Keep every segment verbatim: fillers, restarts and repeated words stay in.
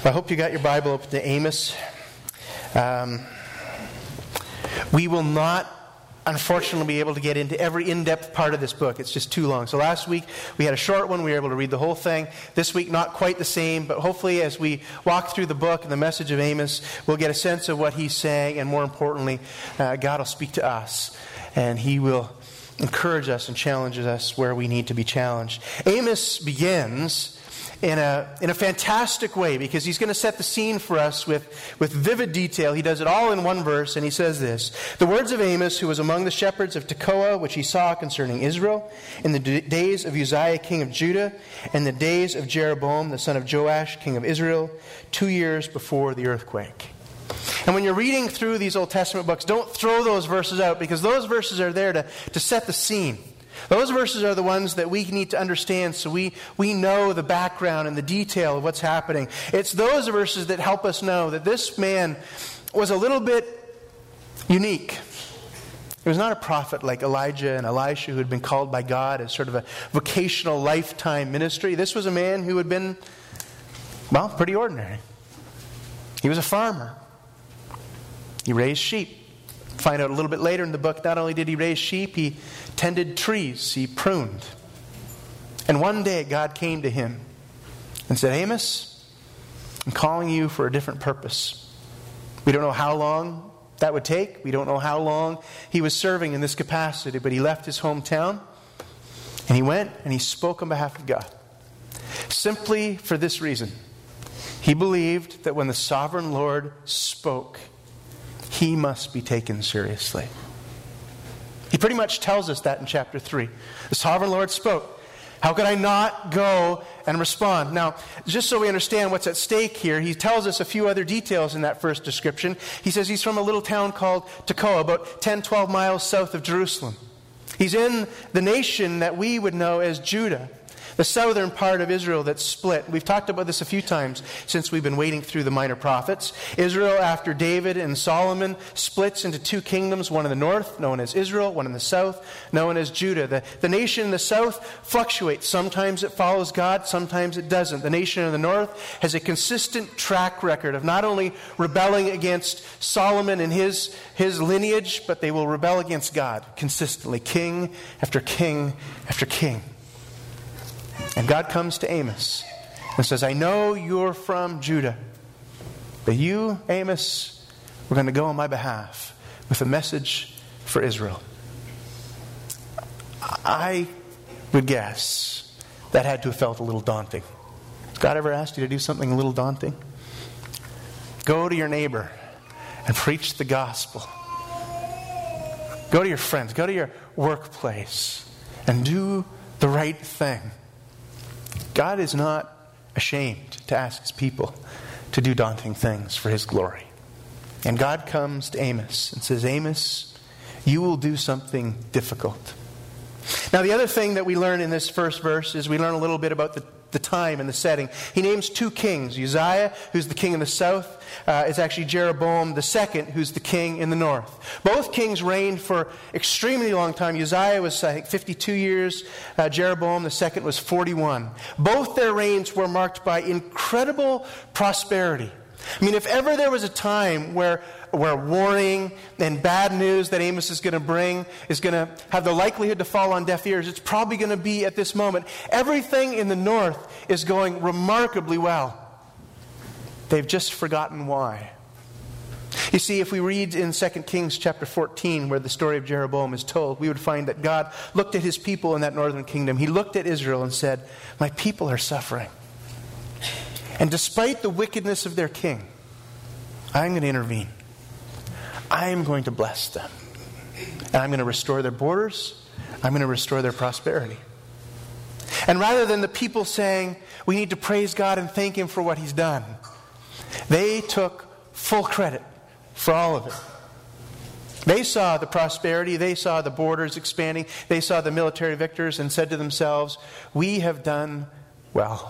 I hope you got your Bible open to Amos. Um, we will not, unfortunately, be able to get into every in-depth part of this book. It's just too long. So last week, we had a short one. We were able to read the whole thing. This week, not quite the same. But hopefully, as we walk through the book and the message of Amos, we'll get a sense of what he's saying. And more importantly, uh, God will speak to us. And He will encourage us and challenges us where we need to be challenged. Amos begins in a in a fantastic way because he's going to set the scene for us with, with vivid detail. He does it all in one verse, and he says this: "The words of Amos, who was among the shepherds of Tekoa, which he saw concerning Israel, in the d- days of Uzziah king of Judah, and the days of Jeroboam the son of Joash king of Israel, two years before the earthquake." And when you're reading through these Old Testament books, don't throw those verses out, because those verses are there to, to set the scene. Those verses are the ones that we need to understand so we, we know the background and the detail of what's happening. It's those verses that help us know that this man was a little bit unique. He was not a prophet like Elijah and Elisha, who had been called by God as sort of a vocational lifetime ministry. This was a man who had been, well, pretty ordinary. He was a farmer. He raised sheep. Find out a little bit later in the book, not only did he raise sheep, he tended trees, he pruned. And one day God came to him and said, "Amos, I'm calling you for a different purpose." We don't know how long that would take. We don't know how long he was serving in this capacity, but he left his hometown and he went and he spoke on behalf of God. Simply for this reason: he believed that when the sovereign Lord spoke, He must be taken seriously. He pretty much tells us that in chapter three. The sovereign Lord spoke. How could I not go and respond? Now, just so we understand what's at stake here, he tells us a few other details in that first description. He says he's from a little town called Tekoa, about ten, twelve miles south of Jerusalem. He's in the nation that we would know as Judah, the southern part of Israel that's split. We've talked about this a few times since we've been wading through the minor prophets. Israel, after David and Solomon, splits into two kingdoms, one in the north, known as Israel, one in the south, known as Judah. The, the nation in the south fluctuates. Sometimes it follows God, sometimes it doesn't. The nation in the north has a consistent track record of not only rebelling against Solomon and his, his lineage, but they will rebel against God consistently, king after king after king. And God comes to Amos and says, "I know you're from Judah, but you, Amos, we're going to go on my behalf with a message for Israel." I would guess that had to have felt a little daunting. Has God ever asked you to do something a little daunting? Go to your neighbor and preach the gospel. Go to your friends, go to your workplace and do the right thing. God is not ashamed to ask His people to do daunting things for His glory. And God comes to Amos and says, "Amos, you will do something difficult." Now, the other thing that we learn in this first verse is we learn a little bit about the, the time and the setting. He names two kings. Uzziah, who's the king in the south, uh, is actually Jeroboam the second, who's the king in the north. Both kings reigned for extremely long time. Uzziah was, I think, fifty-two years. Uh, Jeroboam the second was forty-one. Both their reigns were marked by incredible prosperity. I mean, if ever there was a time where where warning and bad news that Amos is going to bring is going to have the likelihood to fall on deaf ears, it's probably going to be at this moment. Everything in the north is going remarkably well. They've just forgotten why. You see, if we read in Second Kings chapter fourteen, where the story of Jeroboam is told, we would find that God looked at His people in that northern kingdom. He looked at Israel and said, "My people are suffering. And despite the wickedness of their king, I'm going to intervene. I'm going to bless them. And I'm going to restore their borders. I'm going to restore their prosperity." And rather than the people saying, "We need to praise God and thank Him for what He's done," they took full credit for all of it. They saw the prosperity. They saw the borders expanding. They saw the military victors and said to themselves, "We have done well."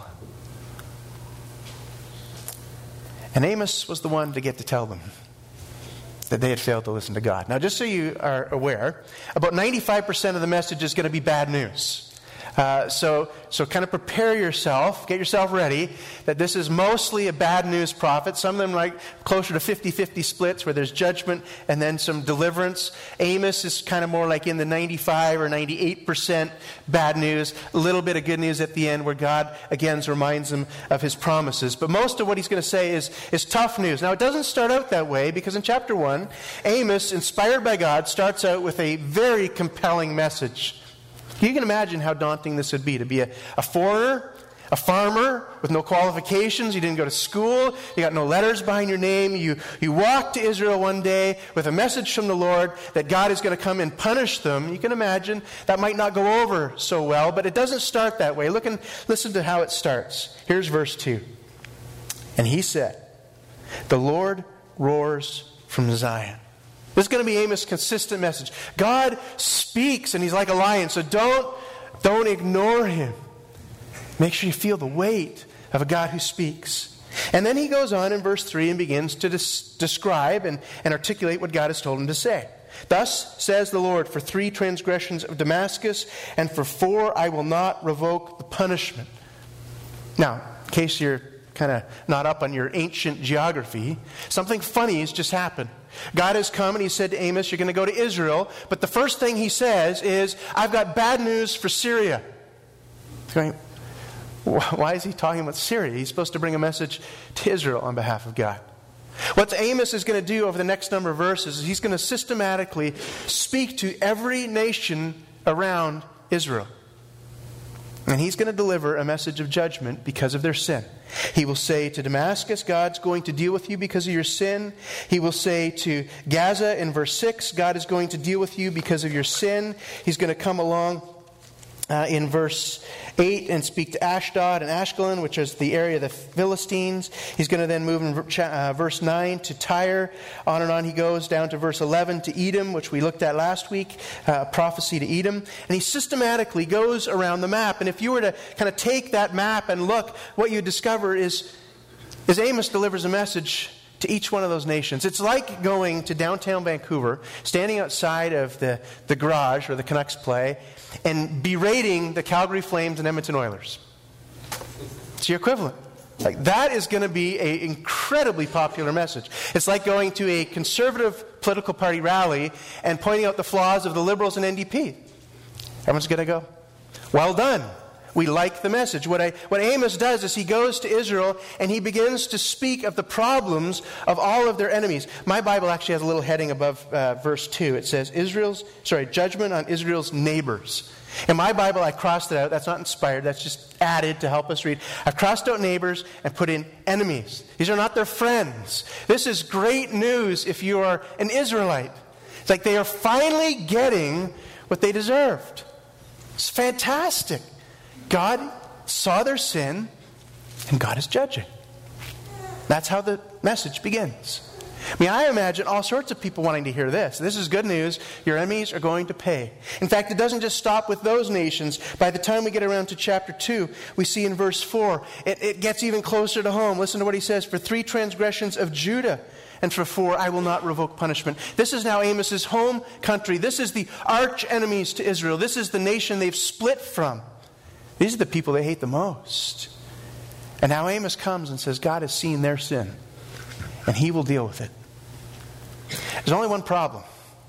And Amos was the one to get to tell them that they had failed to listen to God. Now, just so you are aware, about ninety-five percent of the message is going to be bad news. Uh, so, so kind of prepare yourself, get yourself ready, that this is mostly a bad news prophet. Some of them like closer to fifty-fifty splits where there's judgment and then some deliverance. Amos is kind of more like in the ninety-five or ninety-eight percent bad news, a little bit of good news at the end where God again reminds them of his promises. But most of what he's going to say is, is tough news. Now it doesn't start out that way, because in chapter one, Amos, inspired by God, starts out with a very compelling message. You can imagine how daunting this would be to be a, a foreigner, a farmer with no qualifications. You didn't go to school. You got no letters behind your name. You, you walk to Israel one day with a message from the Lord that God is going to come and punish them. You can imagine that might not go over so well, but it doesn't start that way. Look and listen to how it starts. Here's verse two. And he said, "The Lord roars from Zion." This is going to be Amos' consistent message. God speaks, and he's like a lion, so don't, don't ignore him. Make sure you feel the weight of a God who speaks. And then he goes on in verse three and begins to des- describe and, and articulate what God has told him to say. "Thus says the Lord, for three transgressions of Damascus, and for four I will not revoke the punishment." Now, in case you're kind of not up on your ancient geography, something funny has just happened. God has come and he said to Amos, "You're going to go to Israel." But the first thing he says is, "I've got bad news for Syria." Going, why is he talking about Syria? He's supposed to bring a message to Israel on behalf of God. What Amos is going to do over the next number of verses is he's going to systematically speak to every nation around Israel. And he's going to deliver a message of judgment because of their sin. He will say to Damascus, "God's going to deal with you because of your sin." He will say to Gaza in verse six, "God is going to deal with you because of your sin." He's going to come along Uh, in verse eight and speak to Ashdod and Ashkelon, which is the area of the Philistines. He's going to then move in uh, verse nine to Tyre. On and on he goes down to verse eleven to Edom, which we looked at last week, uh, prophecy to Edom. And he systematically goes around the map. And if you were to kind of take that map and look, what you discover is, is Amos delivers a message to each one of those nations. It's like going to downtown Vancouver, standing outside of the, the garage where the Canucks play, and berating the Calgary Flames and Edmonton Oilers. It's your equivalent. Like, that is going to be an incredibly popular message. It's like going to a conservative political party rally and pointing out the flaws of the Liberals and N D P. Everyone's going to go, "Well done. We like the message." What, I, what Amos does is he goes to Israel and he begins to speak of the problems of all of their enemies. My Bible actually has a little heading above uh, verse two. It says, Israel's, sorry, judgment on Israel's neighbors. In my Bible, I crossed it out. That's not inspired. That's just added to help us read. I've crossed out neighbors and put in enemies. These are not their friends. This is great news if you are an Israelite. It's like they are finally getting what they deserved. It's fantastic. God saw their sin, and God is judging. That's how the message begins. I mean, I imagine all sorts of people wanting to hear this. This is good news. Your enemies are going to pay. In fact, it doesn't just stop with those nations. By the time we get around to chapter two, we see in verse four, it, it gets even closer to home. Listen to what he says. "For three transgressions of Judah, and for four I will not revoke punishment." This is now Amos's home country. This is the arch enemies to Israel. This is the nation they've split from. These are the people they hate the most. And now Amos comes and says God has seen their sin, and he will deal with it. There's only one problem.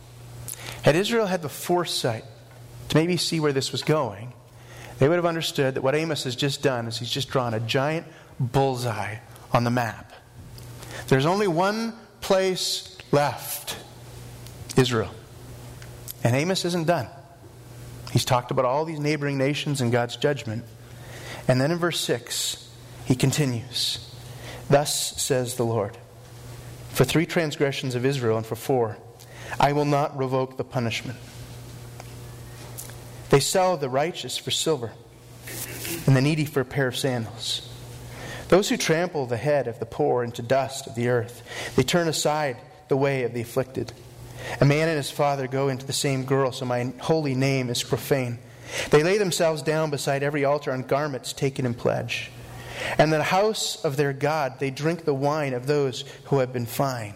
Had Israel had the foresight to maybe see where this was going, they would have understood that what Amos has just done is he's just drawn a giant bullseye on the map. There's only one place left: Israel. And Amos isn't done. He's talked about all these neighboring nations and God's judgment. And then in verse six, he continues. "Thus says the Lord, for three transgressions of Israel and for four, I will not revoke the punishment. They sell the righteous for silver, and the needy for a pair of sandals. Those who trample the head of the poor into dust of the earth, they turn aside the way of the afflicted. A man and his father go into the same girl, so my holy name is profane. They lay themselves down beside every altar on garments taken in pledge. And in the house of their God they drink the wine of those who have been fined."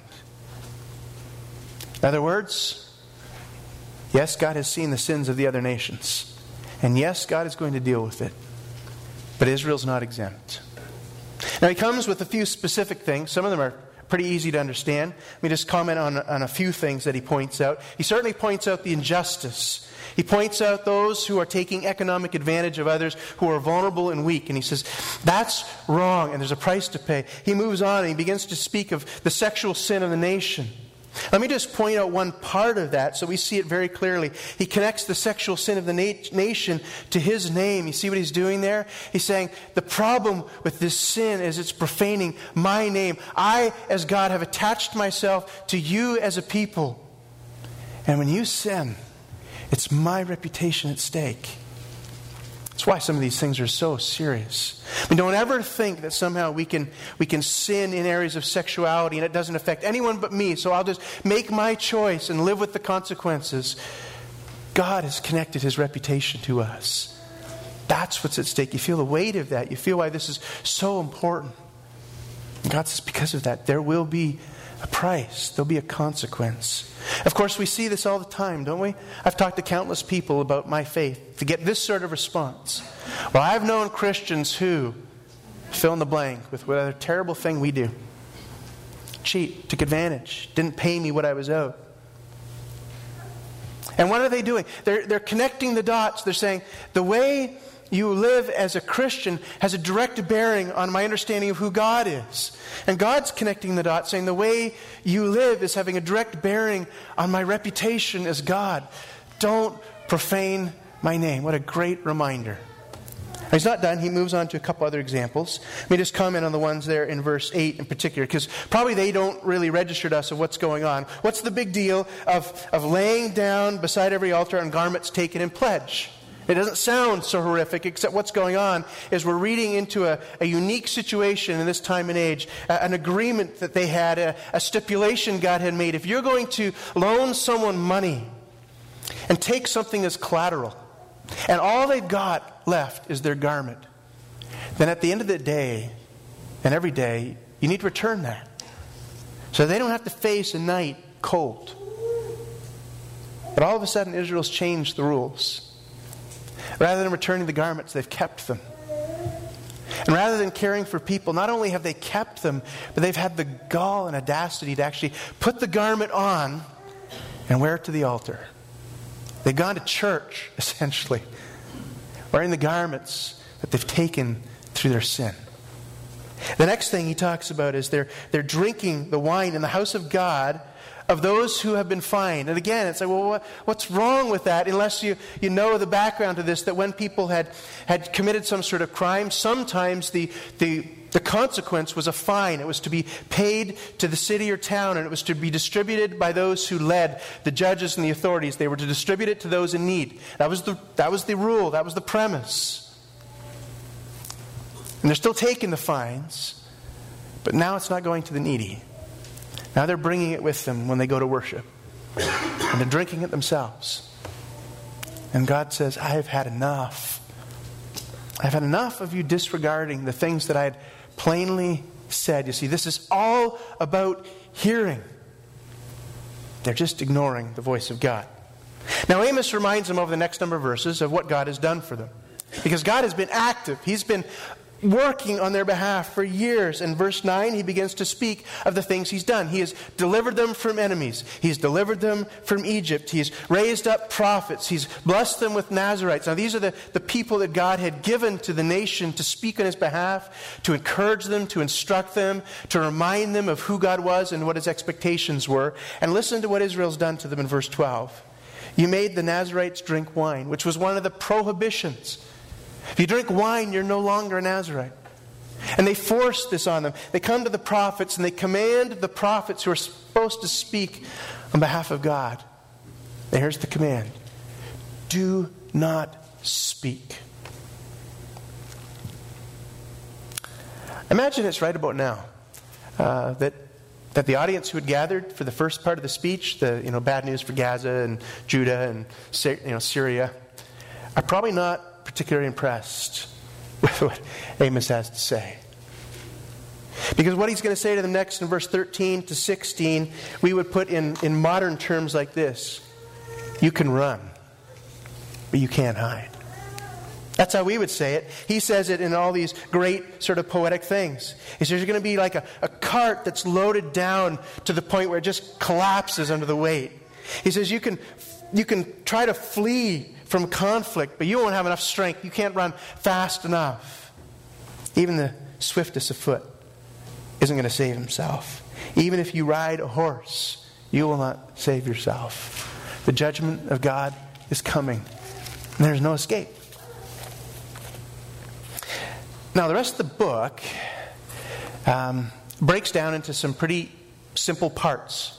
In other words, yes, God has seen the sins of the other nations. And yes, God is going to deal with it. But Israel's not exempt. Now he comes with a few specific things. Some of them are pretty easy to understand. Let me just comment on, on a few things that he points out. He certainly points out the injustice. He points out those who are taking economic advantage of others who are vulnerable and weak. And he says, that's wrong and there's a price to pay. He moves on and he begins to speak of the sexual sin of the nation. Let me just point out one part of that so we see it very clearly. He connects the sexual sin of the na- nation to his name. You see what he's doing there? He's saying the problem with this sin is it's profaning my name. I, as God, have attached myself to you as a people. And when you sin, it's my reputation at stake. That's why some of these things are so serious. I mean, don't ever think that somehow we can we can sin in areas of sexuality and it doesn't affect anyone but me, so I'll just make my choice and live with the consequences. God has connected his reputation to us. That's what's at stake. You feel the weight of that. You feel why this is so important. And God says because of that, there will be a price. There'll be a consequence. Of course, we see this all the time, don't we? I've talked to countless people about my faith to get this sort of response. Well, I've known Christians who fill in the blank with whatever terrible thing we do. Cheat, took advantage, didn't pay me what I was owed. And what are they doing? They're, they're connecting the dots. They're saying, the way you live as a Christian has a direct bearing on my understanding of who God is. And God's connecting the dots, saying the way you live is having a direct bearing on my reputation as God. Don't profane my name. What a great reminder. He's not done. He moves on to a couple other examples. Let me just comment on the ones there in verse eight in particular, because probably they don't really register to us of what's going on. What's the big deal of, of laying down beside every altar and garments taken in pledge? It doesn't sound so horrific, except what's going on is we're reading into a, a unique situation in this time and age, a, an agreement that they had, a, a stipulation God had made. If you're going to loan someone money and take something as collateral, and all they've got left is their garment, then at the end of the day, and every day, you need to return that. So they don't have to face a night cold. But all of a sudden, Israel's changed the rules. Rather than returning the garments, they've kept them. And rather than caring for people, not only have they kept them, but they've had the gall and audacity to actually put the garment on and wear it to the altar. They've gone to church, essentially, wearing the garments that they've taken through their sin. The next thing he talks about is they're, they're drinking the wine in the house of God of those who have been fined. And again, it's like, well, what, what's wrong with that? Unless you, you know the background to this, that when people had, had committed some sort of crime, sometimes the, the, the consequence was a fine. It was to be paid to the city or town, and it was to be distributed by those who led, the judges and the authorities. They were to distribute it to those in need. That was the, that was the rule. That was the premise. And they're still taking the fines, but now it's not going to the needy. Now they're bringing it with them when they go to worship. And they're drinking it themselves. And God says, I have had enough. I've had enough of you disregarding the things that I had plainly said. You see, this is all about hearing. They're just ignoring the voice of God. Now Amos reminds them over the next number of verses of what God has done for them. Because God has been active. He's been working on their behalf for years. In verse nine, he begins to speak of the things he's done. He has delivered them from enemies. He's delivered them from Egypt. He's raised up prophets. He's blessed them with Nazarites. Now, these are the, the people that God had given to the nation to speak on his behalf, to encourage them, to instruct them, to remind them of who God was and what his expectations were. And listen to what Israel's done to them in verse twelve. You made the Nazarites drink wine, which was one of the prohibitions. If you drink wine, you're no longer a Nazarite. And they force this on them. They come to the prophets and they command the prophets who are supposed to speak on behalf of God. And here's the command. Do not speak. Imagine it's right about now uh, that that the audience who had gathered for the first part of the speech, the you know bad news for Gaza and Judah and you know Syria, are probably not particularly impressed with what Amos has to say. Because what he's going to say to them next in verse thirteen to sixteen, we would put in, in modern terms like this. You can run, but you can't hide. That's how we would say it. He says it in all these great sort of poetic things. He says you're going to be like a, a cart that's loaded down to the point where it just collapses under the weight. He says you can you can try to flee from conflict, but you won't have enough strength. You can't run fast enough. Even the swiftest of foot isn't going to save himself. Even if you ride a horse, you will not save yourself. The judgment of God is coming, and there's no escape. Now, the rest of the book um, breaks down into some pretty simple parts.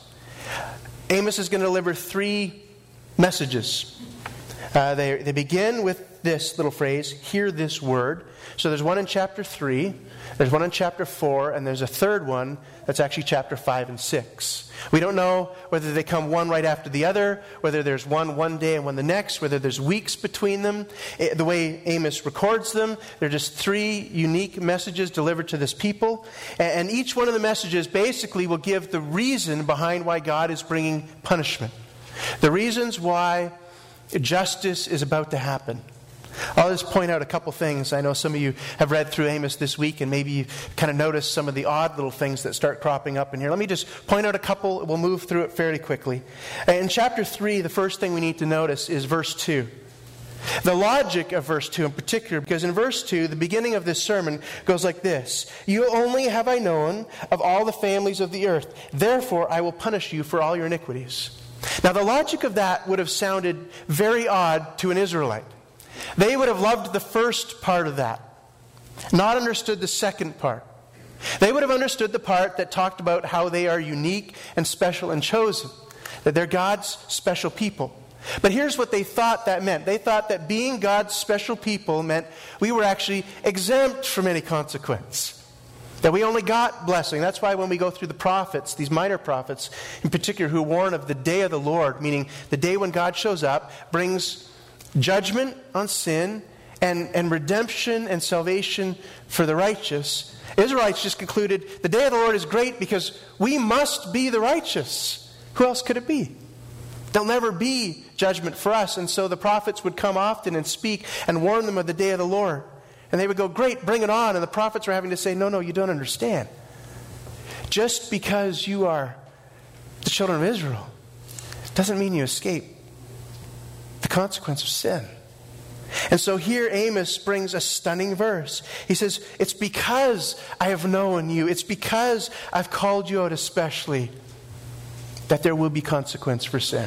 Amos is going to deliver three messages. Uh, they, they begin with this little phrase, hear this word. So there's one in chapter three, there's one in chapter four, and there's a third one that's actually chapter five and six. We don't know whether they come one right after the other, whether there's one one day and one the next, whether there's weeks between them. It, the way Amos records them, they're just three unique messages delivered to this people. And, and each one of the messages basically will give the reason behind why God is bringing punishment. The reasons why justice is about to happen. I'll just point out a couple things. I know some of you have read through Amos this week, and maybe you kind of noticed some of the odd little things that start cropping up in here. Let me just point out a couple. We'll move through it fairly quickly. In chapter three, the first thing we need to notice is verse two. The logic of verse two in particular, because in verse two, the beginning of this sermon goes like this. You only have I known of all the families of the earth. Therefore, I will punish you for all your iniquities. Now, the logic of that would have sounded very odd to an Israelite. They would have loved the first part of that, not understood the second part. They would have understood the part that talked about how they are unique and special and chosen, that they're God's special people. But here's what they thought that meant. They thought that being God's special people meant we were actually exempt from any consequence, that we only got blessing. That's why when we go through the prophets, these minor prophets in particular, who warn of the day of the Lord, meaning the day when God shows up, brings judgment on sin and, and redemption and salvation for the righteous. Israelites just concluded the day of the Lord is great because we must be the righteous. Who else could it be? There'll never be judgment for us. And so the prophets would come often and speak and warn them of the day of the Lord. And they would go, great, bring it on. And the prophets were having to say, no, no, you don't understand. Just because you are the children of Israel doesn't mean you escape the consequence of sin. And so here Amos brings a stunning verse. He says, it's because I have known you, it's because I've called you out especially, that there will be consequence for sin.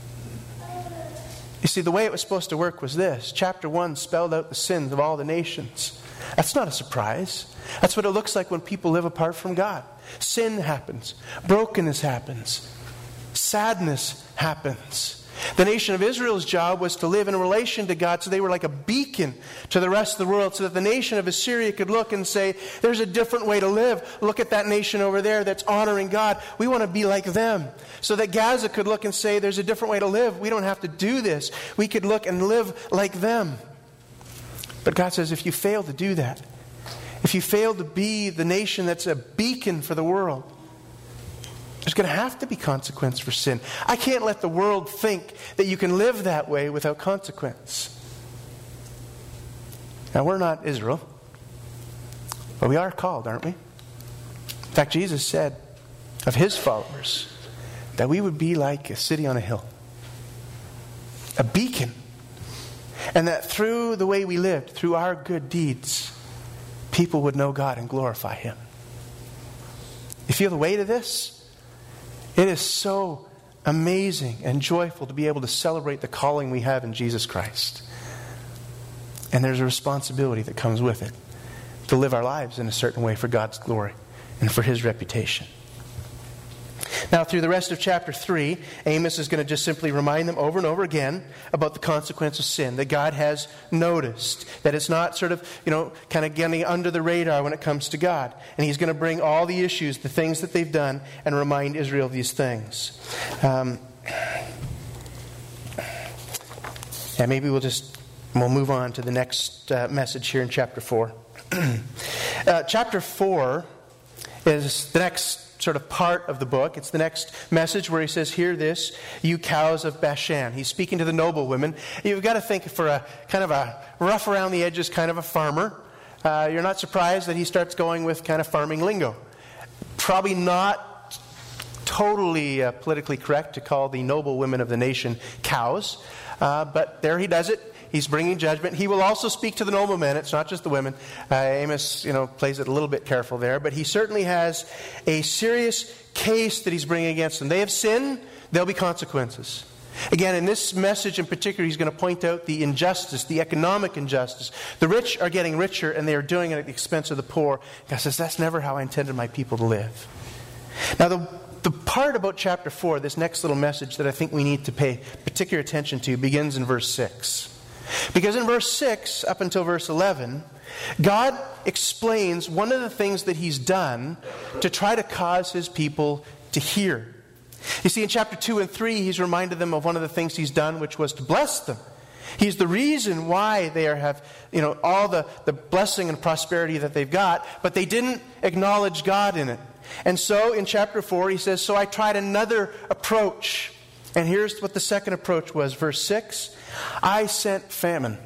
You see, the way it was supposed to work was this. Chapter one spelled out the sins of all the nations. That's not a surprise. That's what it looks like when people live apart from God. Sin happens. Brokenness happens. Sadness happens. The nation of Israel's job was to live in relation to God, so they were like a beacon to the rest of the world, so that the nation of Assyria could look and say, there's a different way to live. Look at that nation over there that's honoring God. We want to be like them. So that Gaza could look and say, there's a different way to live. We don't have to do this. We could look and live like them. But God says, if you fail to do that, if you fail to be the nation that's a beacon for the world, there's going to have to be consequence for sin. I can't let the world think that you can live that way without consequence. Now, we're not Israel, but we are called, aren't we? In fact, Jesus said of his followers that we would be like a city on a hill, a beacon, and that through the way we lived, through our good deeds, people would know God and glorify him. You feel the weight of this? It is so amazing and joyful to be able to celebrate the calling we have in Jesus Christ. And there's a responsibility that comes with it to live our lives in a certain way for God's glory and for his reputation. Now, through the rest of chapter three, Amos is going to just simply remind them over and over again about the consequence of sin, that God has noticed, that it's not sort of, you know, kind of getting under the radar when it comes to God. And he's going to bring all the issues, the things that they've done, and remind Israel of these things. Um, yeah, maybe we'll just, we'll move on to the next uh, message here in chapter four. uh, chapter four is the next sort of part of the book. It's the next message where he says, "Hear this, you cows of Bashan." He's speaking to the noble women. You've got to think for a kind of a rough around the edges kind of a farmer. Uh, you're not surprised that he starts going with kind of farming lingo. Probably not totally uh, politically correct to call the noble women of the nation cows. Uh, but there he does it. He's bringing judgment. He will also speak to the noblemen. It's not just the women. Uh, Amos, you know, plays it a little bit careful there. But he certainly has a serious case that he's bringing against them. They have sinned. There'll be consequences. Again, in this message in particular, he's going to point out the injustice, the economic injustice. The rich are getting richer, and they are doing it at the expense of the poor. God says, that's never how I intended my people to live. Now, the The part about chapter four, this next little message that I think we need to pay particular attention to, begins in verse six. Because in verse six, up until verse eleven, God explains one of the things that he's done to try to cause his people to hear. You see, in chapter two and three, he's reminded them of one of the things he's done, which was to bless them. He's the reason why they are, have, you know, all the, the blessing and prosperity that they've got, but they didn't acknowledge God in it. And so in chapter four, he says, so I tried another approach. And here's what the second approach was. Verse six, I sent famine.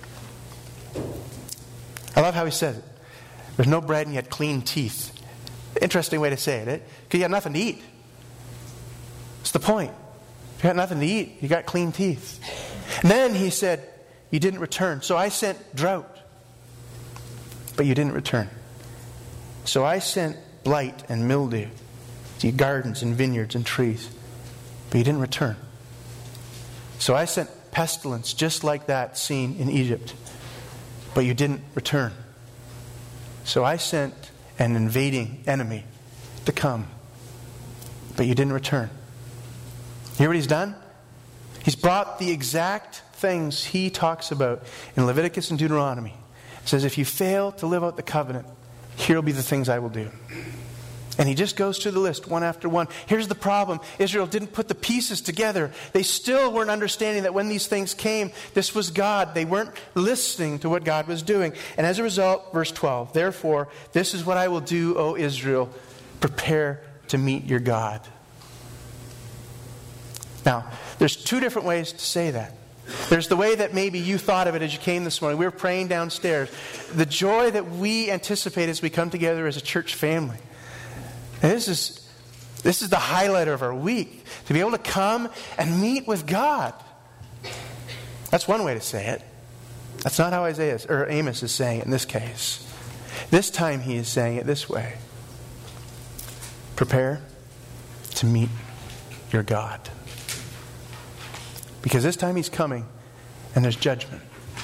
I love how he says it. There's no bread and you had clean teeth. Interesting way to say it, eh? Because you had nothing to eat. That's the point. You got nothing to eat. You got clean teeth. And then he said, you didn't return. So I sent drought. But you didn't return. So I sent blight and mildew to your gardens and vineyards and trees. But you didn't return. So I sent pestilence just like that seen in Egypt. But you didn't return. So I sent an invading enemy to come. But you didn't return. You hear what he's done? He's brought the exact things he talks about in Leviticus and Deuteronomy. He says, if you fail to live out the covenant, here will be the things I will do. And he just goes through the list one after one. Here's the problem. Israel didn't put the pieces together. They still weren't understanding that when these things came, this was God. They weren't listening to what God was doing. And as a result, verse twelve, therefore, this is what I will do, O Israel. Prepare to meet your God. Now, there's two different ways to say that. There's the way that maybe you thought of it as you came this morning. We were praying downstairs. The joy that we anticipate as we come together as a church family. And this is this is the highlight of our week. To be able to come and meet with God. That's one way to say it. That's not how Isaiah or Amos is saying it in this case. This time he is saying it this way. Prepare to meet your God. Because this time he's coming and there's judgment.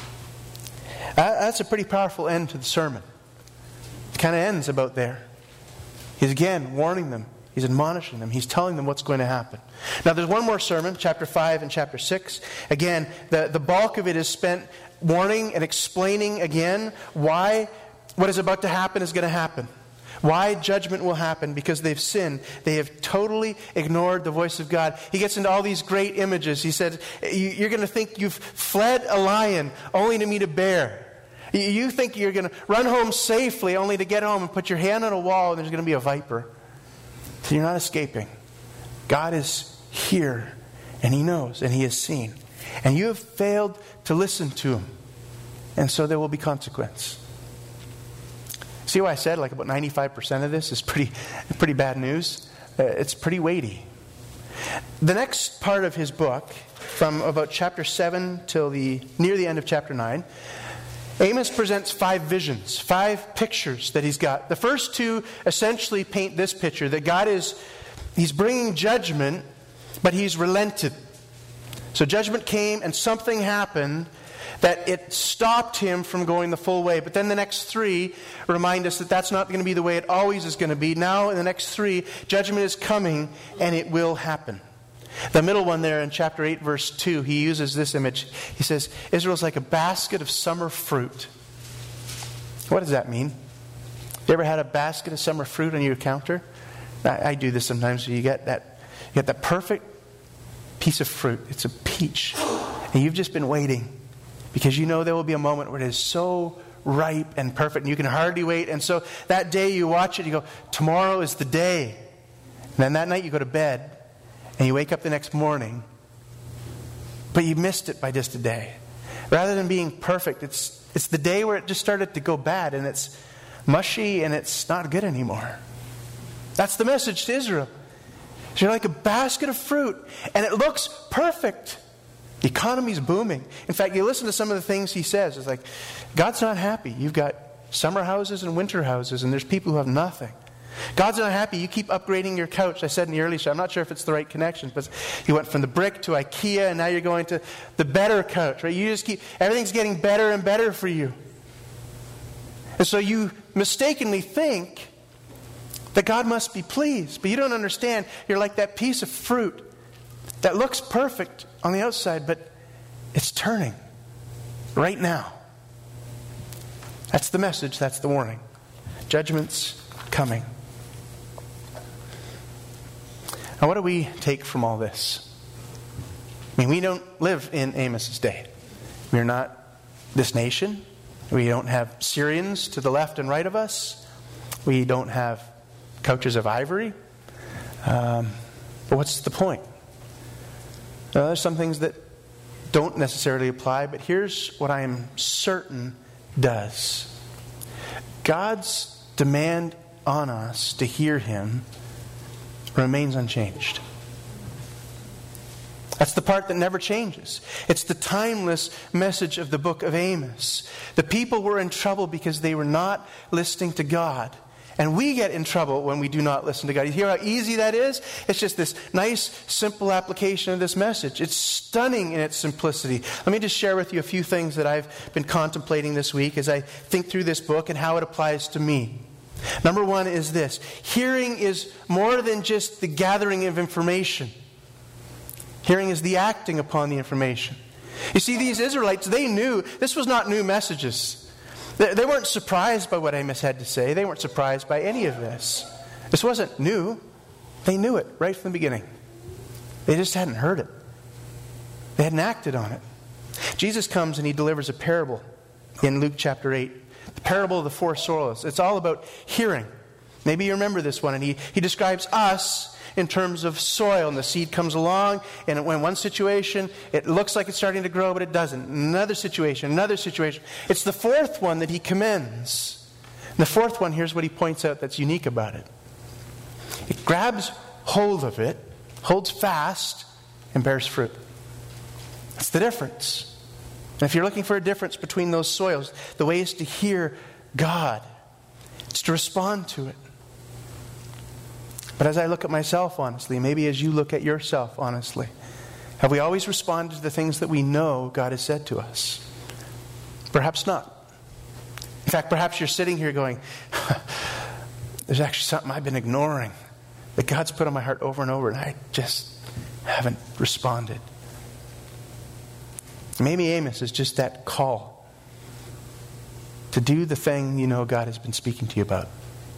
That's a pretty powerful end to the sermon. It kind of ends about there. He's again warning them. He's admonishing them. He's telling them what's going to happen. Now there's one more sermon, chapter five and chapter six. Again, the, the bulk of it is spent warning and explaining again why what is about to happen is going to happen. Why judgment will happen? Because they've sinned. They have totally ignored the voice of God. He gets into all these great images. He said, you're going to think you've fled a lion only to meet a bear. You think you're going to run home safely only to get home and put your hand on a wall and there's going to be a viper. So you're not escaping. God is here and He knows and He has seen. And you have failed to listen to Him. And so there will be consequence. See what I said? Like about ninety-five percent of this is pretty, pretty bad news. Uh, it's pretty weighty. The next part of his book, from about chapter seven till the near the end of chapter nine, Amos presents five visions, five pictures that he's got. The first two essentially paint this picture, that God is, He's bringing judgment, but He's relented. So judgment came and something happened that it stopped Him from going the full way. But then the next three remind us that that's not going to be the way it always is going to be. Now in the next three, judgment is coming and it will happen. The middle one there in chapter eight, verse two, he uses this image. He says, Israel's like a basket of summer fruit. What does that mean? You ever had a basket of summer fruit on your counter? I, I do this sometimes. You get that, you get that perfect piece of fruit. It's a peach. And you've just been waiting. Because you know there will be a moment where it is so ripe and perfect and you can hardly wait. And so that day you watch it, you go, tomorrow is the day. then that night you go to bed and you wake up the next morning, but you missed it by just a day. Rather than being perfect, it's it's the day where it just started to go bad and it's mushy and it's not good anymore. That's the message to Israel. So you're like a basket of fruit and it looks perfect. The economy's booming. In fact, you listen to some of the things he says. It's like, God's not happy. You've got summer houses and winter houses and there's people who have nothing. God's not happy. You keep upgrading your couch. I said in the early show, I'm not sure if it's the right connection, but you went from the brick to IKEA and now you're going to the better couch, right? You just keep, everything's getting better and better for you. And so you mistakenly think that God must be pleased, but you don't understand. You're like that piece of fruit that looks perfect on the outside, but it's turning right now. That's the message. That's the warning. Judgment's coming. Now, what do we take from all this? I mean, we don't live in Amos's day. We're not this nation. We don't have Syrians to the left and right of us. We don't have couches of ivory. Um, but what's the point? Now, there's some things that don't necessarily apply, but here's what I am certain does. God's demand on us to hear Him remains unchanged. That's the part that never changes. It's the timeless message of the book of Amos. The people were in trouble because they were not listening to God. And we get in trouble when we do not listen to God. You hear how easy that is? It's just this nice, simple application of this message. It's stunning in its simplicity. Let me just share with you a few things that I've been contemplating this week as I think through this book and how it applies to me. Number one is this. Hearing is more than just the gathering of information. Hearing is the acting upon the information. You see, these Israelites, they knew this was not new messages. They weren't surprised by what Amos had to say. They weren't surprised by any of this. This wasn't new. They knew it right from the beginning. They just hadn't heard it. They hadn't acted on it. Jesus comes and He delivers a parable in Luke chapter eight. The parable of the four soils. It's all about hearing. Maybe you remember this one. And he, he describes us in terms of soil. And the seed comes along, and in one situation, it looks like it's starting to grow, but it doesn't. Another situation, another situation. It's the fourth one that he commends. And the fourth one, here's what he points out that's unique about it. It grabs hold of it, holds fast, and bears fruit. That's the difference. And if you're looking for a difference between those soils, the way is to hear God. It's to respond to it. But as I look at myself honestly, maybe as you look at yourself honestly, have we always responded to the things that we know God has said to us? Perhaps not. In fact, perhaps you're sitting here going, there's actually something I've been ignoring that God's put on my heart over and over, and I just haven't responded. Maybe Amos is just that call to do the thing you know God has been speaking to you about.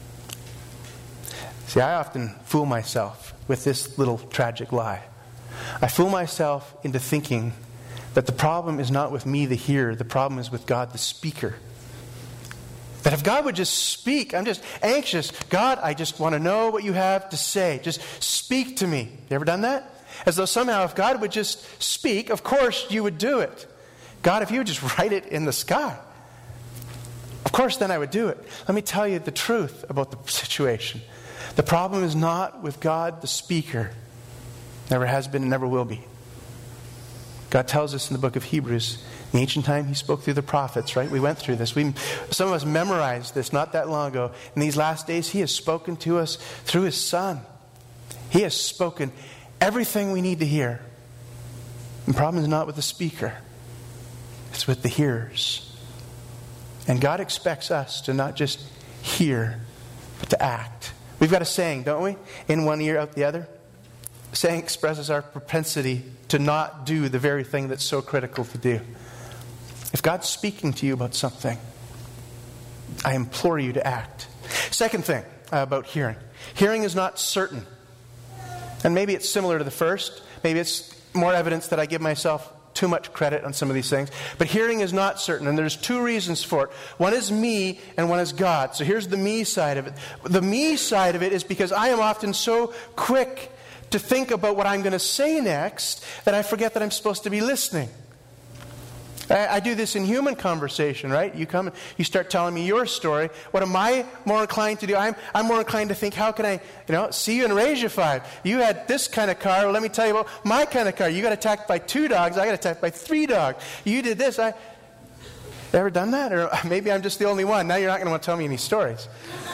See, I often fool myself with this little tragic lie. I fool myself into thinking that the problem is not with me, the hearer. The problem is with God, the speaker. That if God would just speak, I'm just anxious. God, I just want to know what you have to say. Just speak to me. You ever done that? As though somehow if God would just speak, of course you would do it. God, if you would just write it in the sky, of course then I would do it. Let me tell you the truth about the situation. The problem is not with God, the speaker. Never has been and never will be. God tells us in the book of Hebrews, in ancient time He spoke through the prophets, right? We went through this. We, some of us memorized this not that long ago. In these last days, He has spoken to us through His Son. He has spoken everything we need to hear. The problem is not with the speaker. It's with the hearers. And God expects us to not just hear, but to act. We've got a saying, don't we? In one ear, out the other. The saying expresses our propensity to not do the very thing that's so critical to do. If God's speaking to you about something, I implore you to act. Second thing about hearing. Hearing is not certain. And maybe it's similar to the first. Maybe it's more evidence that I give myself too much credit on some of these things. But hearing is not certain, and there's two reasons for it. One is me, and one is God. So here's the me side of it. The me side of it is because I am often so quick to think about what I'm going to say next that I forget that I'm supposed to be listening. I do this in human conversation, right? You come and you start telling me your story. What am I more inclined to do? I'm, I'm more inclined to think, how can I, you know, see you and raise you five. You had this kind of car. Well, let me tell you about my kind of car. You got attacked by two dogs. I got attacked by three dogs. You did this. I ever done that? Or maybe I'm just the only one. Now you're not going to want to tell me any stories.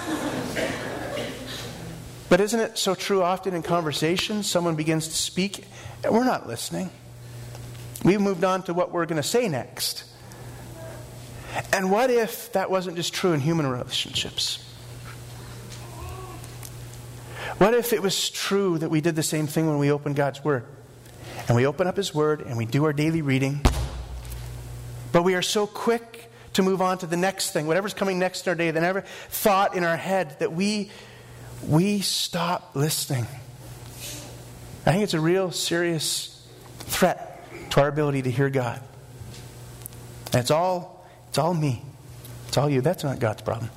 But isn't it so true often in conversations? Someone begins to speak and we're not listening. We've moved on to what we're going to say next. And what if that wasn't just true in human relationships? What if it was true that we did the same thing when we opened God's Word? And we open up His Word and we do our daily reading. But we are so quick to move on to the next thing, whatever's coming next in our day, the never thought in our head, that we, we stop listening. I think it's a real serious threat to our ability to hear God. And it's all, it's all me. It's all you. That's not God's problem.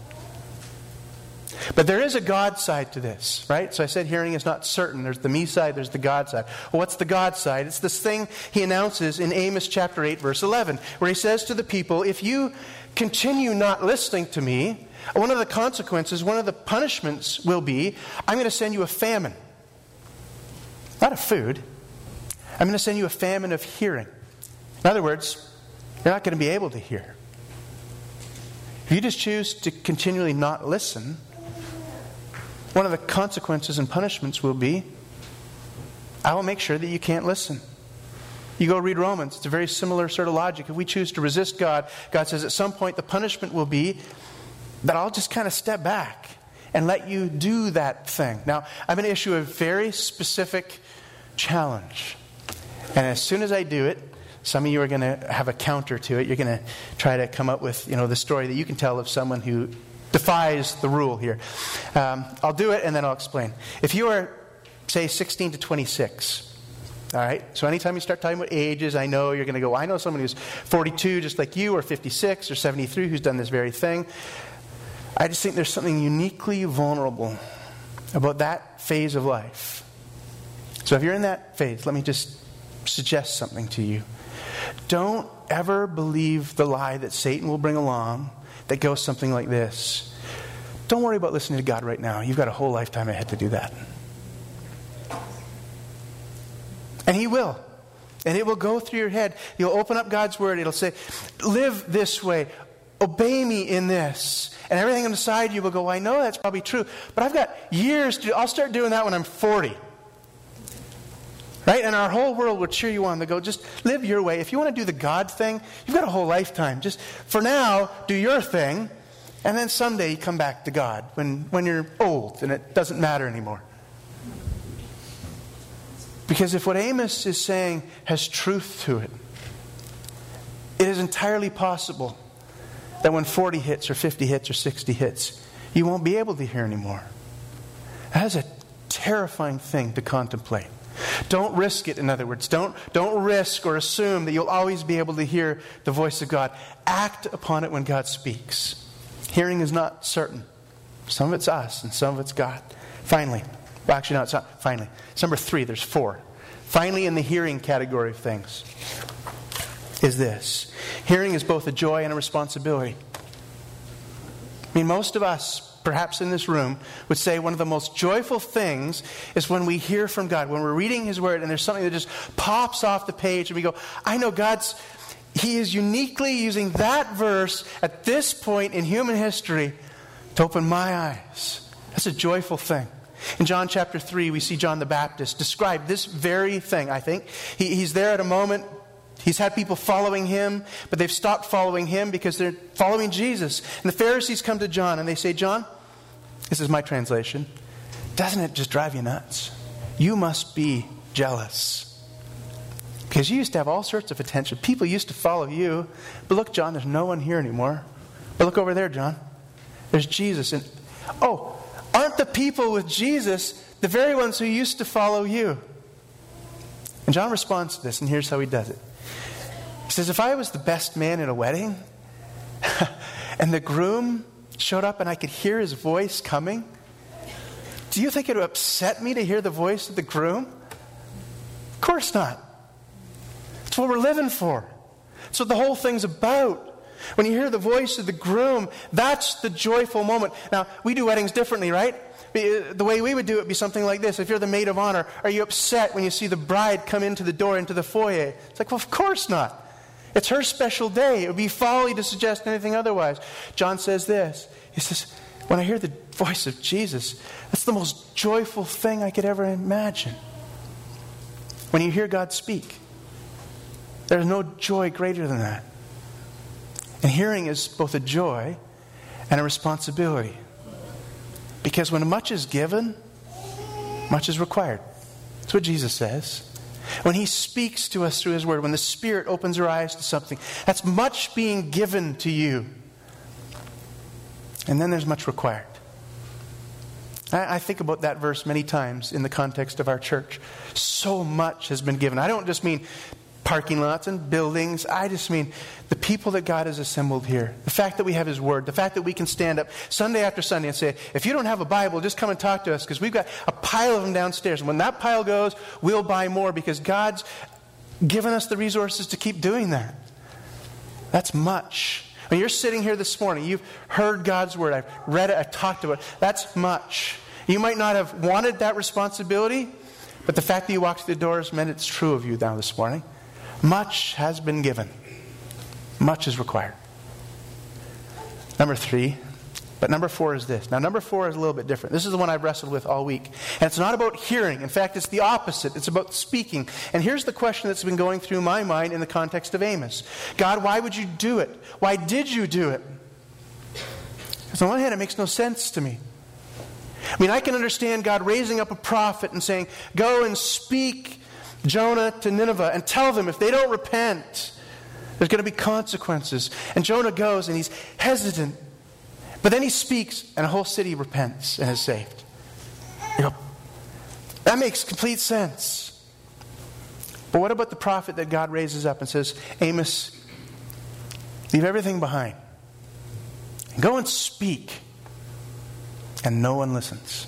But there is a God side to this, right? So I said hearing is not certain. There's the me side, there's the God side. Well, what's the God side? It's this thing he announces in Amos chapter eight, verse eleven, where he says to the people, if you continue not listening to me, one of the consequences, one of the punishments will be, I'm going to send you a famine. Not of food. I'm going to send you a famine of hearing. In other words, you're not going to be able to hear. If you just choose to continually not listen, one of the consequences and punishments will be, I will make sure that you can't listen. You go read Romans, it's a very similar sort of logic. If we choose to resist God, God says at some point the punishment will be that I'll just kind of step back and let you do that thing. Now, I'm going to issue a very specific challenge. And as soon as I do it, some of you are going to have a counter to it. You're going to try to come up with, you know, the story that you can tell of someone who defies the rule here. Um, I'll do it and then I'll explain. If you are, say, sixteen to twenty-six, all right? So anytime you start talking about ages, I know you're going to go, I know someone who's forty-two just like you, or fifty-six or seventy-three who's done this very thing. I just think there's something uniquely vulnerable about that phase of life. So if you're in that phase, let me just suggest something to you. Don't ever believe the lie that Satan will bring along that goes something like this. Don't worry about listening to God right now. You've got a whole lifetime ahead to do that. And He will. And it will go through your head. You'll open up God's Word. It'll say, live this way. Obey me in this. And everything inside you will go, well, I know that's probably true. But I've got years to do. I'll start doing that when I'm forty. Right? And our whole world will cheer you on. They go, just live your way. If you want to do the God thing, you've got a whole lifetime. Just for now, do your thing. And then someday you come back to God when, when you're old and it doesn't matter anymore. Because if what Amos is saying has truth to it, it is entirely possible that when forty hits or fifty hits or sixty hits, you won't be able to hear anymore. That is a terrifying thing to contemplate. Don't risk it, in other words. Don't, don't risk or assume that you'll always be able to hear the voice of God. Act upon it when God speaks. Hearing is not certain. Some of it's us and some of it's God. Finally, well actually no, it's not finally. It's number three, there's four. Finally, in the hearing category of things is this. Hearing is both a joy and a responsibility. I mean, most of us, perhaps in this room, would say one of the most joyful things is when we hear from God, when we're reading His Word and there's something that just pops off the page and we go, I know God's, He is uniquely using that verse at this point in human history to open my eyes. That's a joyful thing. In John chapter three, we see John the Baptist describe this very thing, I think. He, he's there at a moment. He's had people following him, but they've stopped following him because they're following Jesus. And the Pharisees come to John and they say, John, this is my translation, doesn't it just drive you nuts? You must be jealous. Because you used to have all sorts of attention. People used to follow you. But look, John, there's no one here anymore. But look over there, John. There's Jesus. And oh, aren't the people with Jesus the very ones who used to follow you? And John responds to this, and here's how he does it. says, if I was the best man in a wedding and the groom showed up and I could hear his voice coming, do you think it would upset me to hear the voice of the groom? Of course not. It's what we're living for. It's what the whole thing's about. When you hear the voice of the groom, that's the joyful moment. Now, we do weddings differently, right? The way we would do it would be something like this. If you're the maid of honor, are you upset when you see the bride come into the door, into the foyer? It's like, well, of course not. It's her special day. It would be folly to suggest anything otherwise. John says this. He says, when I hear the voice of Jesus, that's the most joyful thing I could ever imagine. When you hear God speak, there's no joy greater than that. And hearing is both a joy and a responsibility. Because when much is given, much is required. That's what Jesus says. When He speaks to us through His Word, when the Spirit opens our eyes to something, that's much being given to you. And then there's much required. I, I think about that verse many times in the context of our church. So much has been given. I don't just mean parking lots and buildings. I just mean the people that God has assembled here. The fact that we have His Word. The fact that we can stand up Sunday after Sunday and say, if you don't have a Bible, just come and talk to us, because we've got a pile of them downstairs. And when that pile goes, we'll buy more, because God's given us the resources to keep doing that. That's much. When you're sitting here this morning, you've heard God's Word. I've read it. I've talked about it. That's much. You might not have wanted that responsibility, but the fact that you walked through the doors meant it's true of you now this morning. Much has been given. Much is required. Number three. But number four is this. Now, number four is a little bit different. This is the one I've wrestled with all week. And it's not about hearing. In fact, it's the opposite. It's about speaking. And here's the question that's been going through my mind in the context of Amos. God, why would you do it? Why did you do it? Because on one hand, it makes no sense to me. I mean, I can understand God raising up a prophet and saying, go and speak Jonah to Nineveh and tell them if they don't repent, there's going to be consequences. And Jonah goes and he's hesitant. But then he speaks and a whole city repents and is saved. You know, that makes complete sense. But what about the prophet that God raises up and says, Amos, leave everything behind. And go and speak. And no one listens.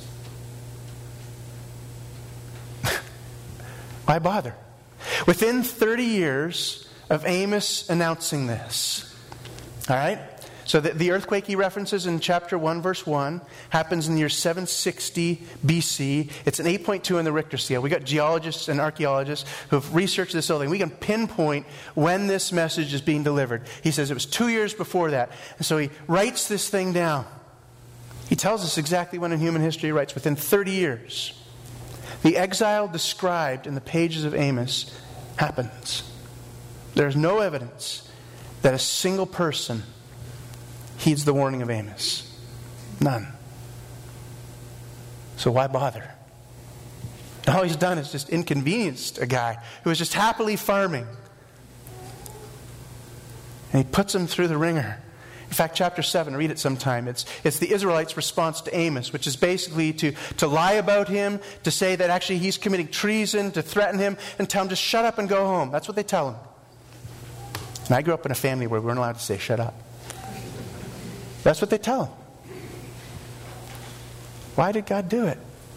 Why bother? Within thirty years of Amos announcing this, all right? So the, the earthquake he references in chapter one, verse one, happens in the year seven sixty B C. It's an eight point two on the Richter scale. We got geologists and archaeologists who have researched this whole thing. We can pinpoint when this message is being delivered. He says it was two years before that. And so he writes this thing down. He tells us exactly when in human history he writes, within thirty years. The exile described in the pages of Amos happens. There's no evidence that a single person heeds the warning of Amos. None. So why bother? All he's done is just inconvenienced a guy who was just happily farming. And he puts him through the ringer. In fact, chapter seven, read it sometime. It's, it's the Israelites' response to Amos, which is basically to, to lie about him, to say that actually he's committing treason, to threaten him, and tell him to shut up and go home. That's what they tell him. And I grew up in a family where we weren't allowed to say shut up. That's what they tell him. Why did God do it?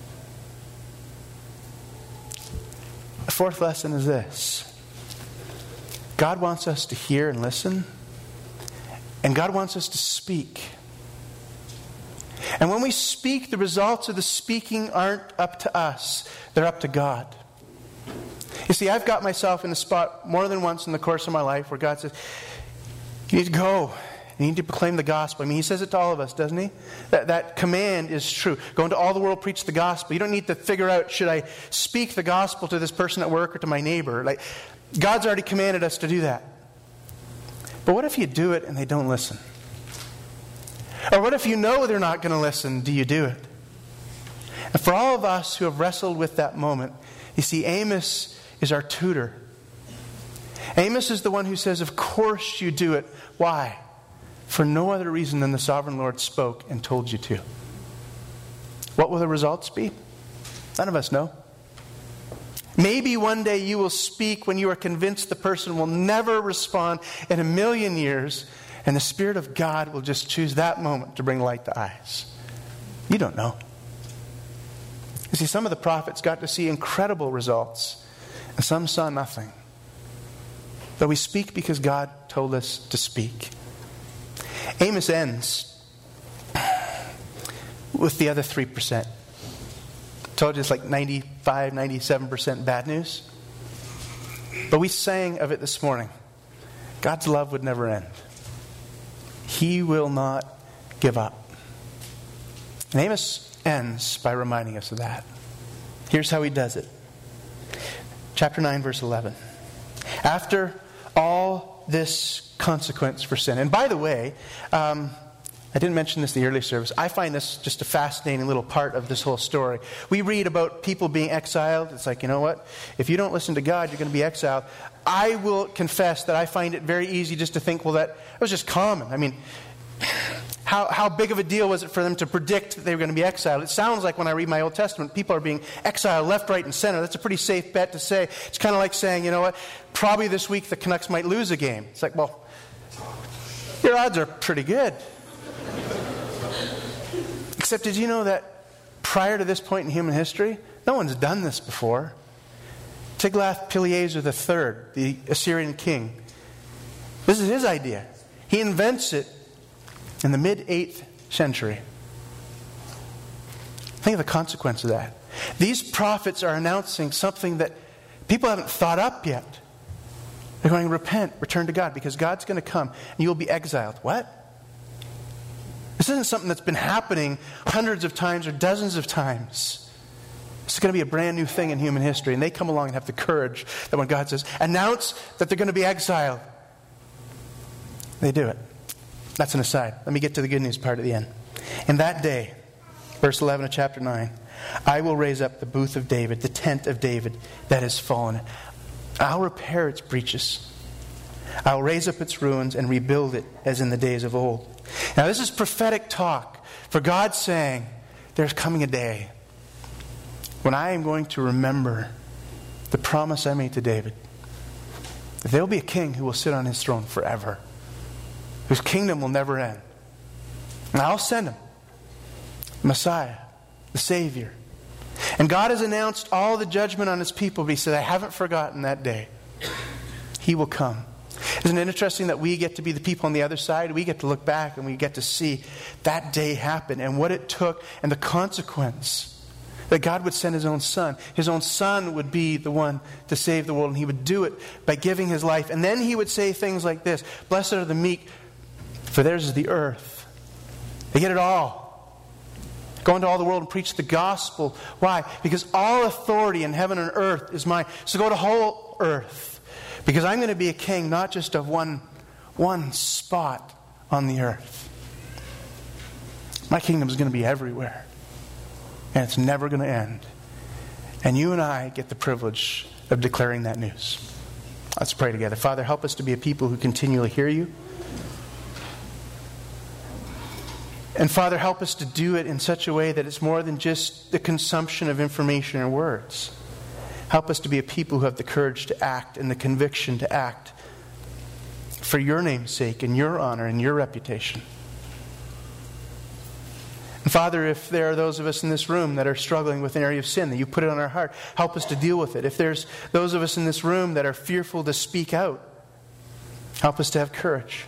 The fourth lesson is this. God wants us to hear and listen. And God wants us to speak. And when we speak, the results of the speaking aren't up to us. They're up to God. You see, I've got myself in a spot more than once in the course of my life where God says, you need to go. You need to proclaim the gospel. I mean, He says it to all of us, doesn't He? That, that command is true. Go into all the world, preach the gospel. You don't need to figure out, should I speak the gospel to this person at work or to my neighbor? Like, God's already commanded us to do that. But what if you do it and they don't listen? Or what if you know they're not going to listen? Do you do it? And for all of us who have wrestled with that moment, you see, Amos is our tutor. Amos is the one who says, of course you do it. Why? For no other reason than the sovereign Lord spoke and told you to. What will the results be? None of us know. Maybe one day you will speak when you are convinced the person will never respond in a million years, and the Spirit of God will just choose that moment to bring light to eyes. You don't know. You see, some of the prophets got to see incredible results, and some saw nothing. But we speak because God told us to speak. Amos ends with the other three percent. I told you it's like ninety-five, ninety-seven percent bad news. But we sang of it this morning. God's love would never end. He will not give up. And Amos ends by reminding us of that. Here's how he does it. Chapter nine, verse eleven. After all this consequence for sin. And by the way, um, I didn't mention this in the early service. I find this just a fascinating little part of this whole story. We read about people being exiled. It's like, you know what? If you don't listen to God, you're going to be exiled. I will confess that I find it very easy just to think, well, that was just common. I mean, how, how big of a deal was it for them to predict that they were going to be exiled? It sounds like when I read my Old Testament, people are being exiled left, right, and center. That's a pretty safe bet to say. It's kind of like saying, you know what? Probably this week the Canucks might lose a game. It's like, well, your odds are pretty good. Except did you know that prior to this point in human history, no one's done this before? Tiglath-Pileser the third, the Assyrian king, this is his idea. He invents it in the mid-eighth century. Think of the consequence of that. These prophets are announcing something that people haven't thought up yet. They're going, repent, return to God, because God's going to come and you'll be exiled. What? This isn't something that's been happening hundreds of times or dozens of times. This is going to be a brand new thing in human history. And they come along and have the courage that when God says, announce that they're going to be exiled, they do it. That's an aside. Let me get to the good news part at the end. In that day, verse eleven of chapter nine, I will raise up the booth of David, the tent of David that has fallen. I'll repair its breaches. I'll raise up its ruins and rebuild it as in the days of old. Now this is prophetic talk for God saying, there's coming a day when I am going to remember the promise I made to David. That there will be a king who will sit on his throne forever, whose kingdom will never end. And I'll send him, Messiah, the Savior. And God has announced all the judgment on his people, but he said, I haven't forgotten that day. He will come. Isn't it interesting that we get to be the people on the other side? We get to look back and we get to see that day happen and what it took and the consequence. That God would send his own son. His own son would be the one to save the world, and he would do it by giving his life. And then he would say things like this, blessed are the meek, for theirs is the earth. They get it all. Go into all the world and preach the gospel. Why? Because all authority in heaven and earth is mine. So go to whole earth. Because I'm going to be a king, not just of one, one spot on the earth. My kingdom is going to be everywhere. And it's never going to end. And you and I get the privilege of declaring that news. Let's pray together. Father, help us to be a people who continually hear you. And Father, help us to do it in such a way that it's more than just the consumption of information or words. Help us to be a people who have the courage to act and the conviction to act for your name's sake and your honor and your reputation. And Father, if there are those of us in this room that are struggling with an area of sin, that you put it on our heart, help us to deal with it. If there's those of us in this room that are fearful to speak out, help us to have courage.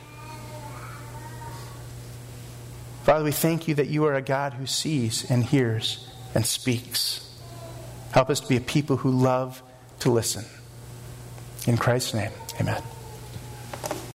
Father, we thank you that you are a God who sees and hears and speaks. Help us to be a people who love to listen. In Christ's name, amen.